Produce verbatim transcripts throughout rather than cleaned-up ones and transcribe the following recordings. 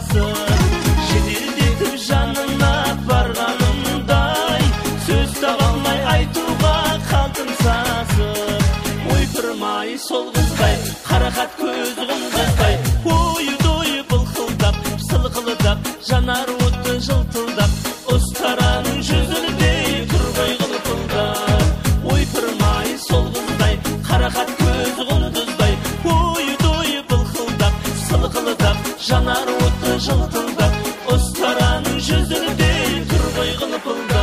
басып, жеделдетіп жанына барғанымдай, сөз таба алмай айтуға қалдым сасып. Ойпырмай сол қыздай, қарақат көз құндыздай, ойы-дойы былқылдап, сылқылдап, жанар отты жылтылдап, ұстараның жүзінде тұрғай қылпылдап. Ойпырмай сол қыздай, қарақат көз құндыздай, ойы-дойы былқылдап, сылқылдап, жанар отты жылтылдап, ұстараның жүзінде тұрғай қылпылдап.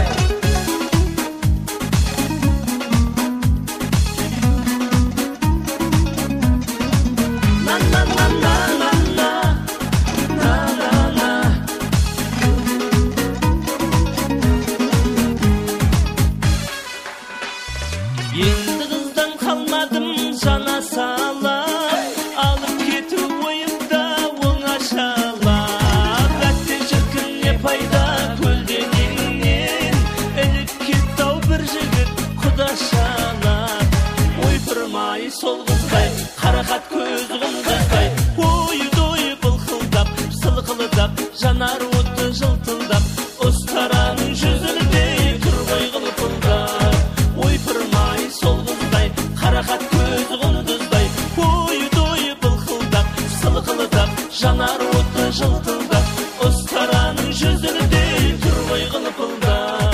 Енді қыздан қалмадым жана салап, алып кету ойымда оңашалап. Әтте шіркін не пайда көлденеңнен, іліп кетті-ау бір жігіт құдашалап. Ойпырмай сол қыздай, қарақат көз құндыздай, ойы-дойы былқылдап, сылқылдап, жанар отты жылтылдап, ұстараның жүзінде тұрғай қылпылдап. Ойпырмай сол қыздай, қарақат көз құндыздай, ойы-дойы былқылдап, сылқылдап, жанар отты жылтылдап, ұстараның жүзінде тұрғай қылпылдап.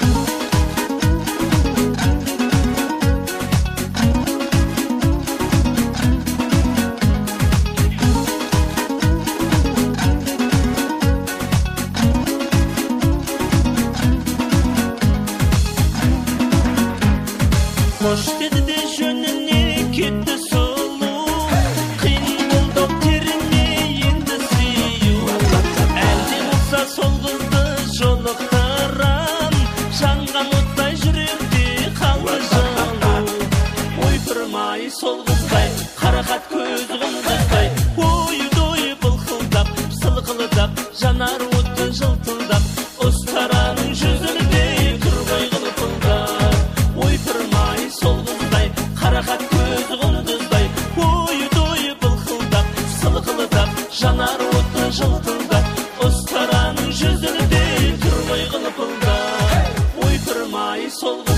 Қош деді де жөніне кетті сұлу, қиын болды теріне енді сүю. Әлде болса сол қызды жолықтырам, жанған оттай жүректе қалды жылу. Ойпырмай сол қыздай, қарақат көз құндыздай, ойы-дойы былқылдап, сылқылдап, жанар отты жылтылдап, ұстараның жүзінде тұрғай қылпылдап. Ойпырмай сол қыздай, қарақат көз құндыздай, ойы-дойы былқылдап, сылқылдап, жанар отты жылтылдап, ұстараның жүзінде тұрғай қылпылдап. Ойпырмай сол